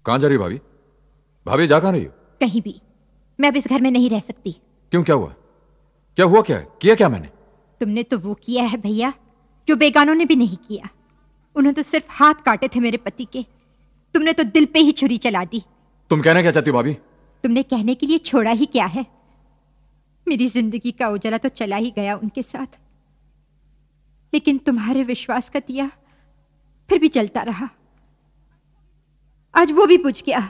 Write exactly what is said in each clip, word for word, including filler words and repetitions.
कहां जा रही हो भाभी? भाभी जा कहां रही हो? कहीं भी। मैं अब इस घर में नहीं रह सकती। क्यों, क्या हुआ? क्या हुआ? क्या है? किया क्या मैंने? तुमने तो वो किया है भैया जो बेगानों ने भी नहीं किया। उन्होंने तो सिर्फ हाथ काटे थे मेरे पति के, तुमने तो दिल पे ही छुरी चला दी। तुम कहना क्या चाहती हो भाभी? तुमने कहने के लिए छोड़ा ही क्या है? मेरी जिंदगी का उजाला तो चला ही गया उनके साथ, लेकिन तुम्हारे विश्वास का दिया फिर भी जलता रहा। आज वो भी बुझ गया।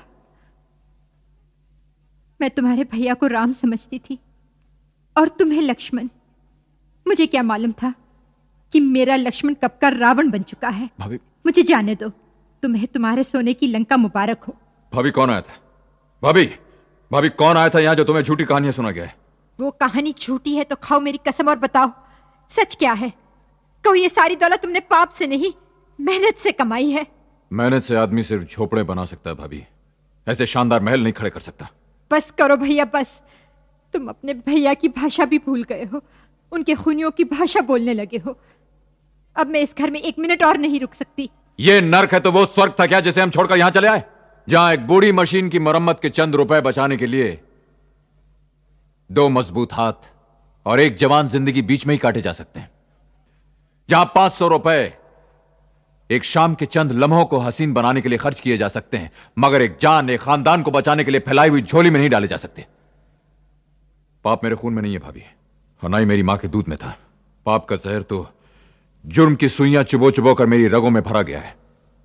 मैं तुम्हारे भैया को राम समझती थी और तुम्हें लक्ष्मण। मुझे क्या मालूम था कि मेरा लक्ष्मण कब का रावण बन चुका है। भाभी, मुझे जाने दो। तुम्हें तुम्हारे सोने की लंका मुबारक हो। भाभी, कौन आया था? भाभी भाभी कौन आया था यहाँ जो तुम्हें झूठी कहानियां सुना गया है? वो कहानी झूठी है तो खाओ मेरी कसम और बताओ सच क्या है। कहो ये सारी दौलत तुमने पाप से नहीं मेहनत से कमाई है। मेहनत से आदमी सिर्फ झोपड़े बना सकता है भाभी, ऐसे शानदार महल नहीं खड़े कर सकता। बस करो भैया बस। तुम अपने भैया की भाषा भी भूल गए हो, उनके खूनियों की भाषा बोलने लगे हो। अब मैं इस घर में एक मिनट और नहीं रुक सकती। ये नर्क है तो वो स्वर्ग था क्या जिसे हम छोड़कर यहां चले आए? जहां एक बूढ़ी मशीन की मरम्मत के चंद रुपए बचाने के लिए दो मजबूत हाथ और एक जवान जिंदगी बीच में ही काटे जा सकते हैं। जहां पांच सौ रुपए एक शाम के चंद लम्हों को हसीन बनाने के लिए खर्च किए जा सकते हैं, मगर एक जान, एक खानदान को बचाने के लिए फैलाई हुई झोली में नहीं डाले जा सकते। पाप मेरे खून में नहीं है भाभी, और ना ही मेरी मां के दूध में था। पाप का जहर तो जुर्म की सुइयां चुबो चुबो कर मेरी रगों में भरा गया है,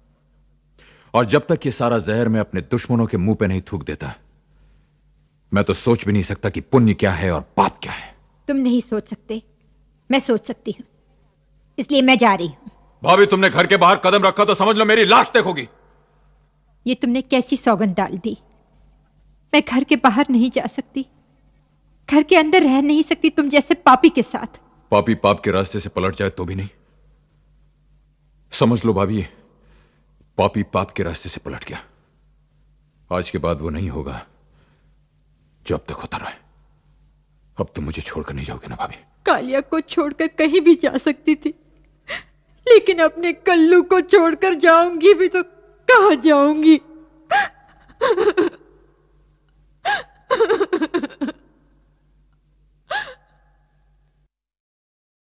और जब तक ये सारा जहर मैं अपने दुश्मनों के मुंह पे नहीं थूक देता, मैं तो सोच भी नहीं सकता कि पुण्य क्या है और पाप क्या है। तुम नहीं सोच सकते, मैं सोच सकती हूं, इसलिए मैं जा रही हूं। भाभी, तुमने घर के बाहर कदम रखा तो समझ लो मेरी लाश देखोगी। ये तुमने कैसी सौगंध डाल दी। मैं घर के बाहर नहीं जा सकती, घर के अंदर रह नहीं सकती तुम जैसे पापी के साथ। पापी पाप के रास्ते से पलट जाए तो भी नहीं। समझ लो भाभी, पापी पाप के रास्ते से पलट गया। आज के बाद वो नहीं होगा जो अब तक होता रहा है। अब तुम मुझे छोड़कर नहीं जाओगे ना भाभी? कालिया को छोड़कर कहीं भी जा सकती थी, लेकिन अपने कल्लू को छोड़कर जाऊंगी भी तो कहां जाऊंगी?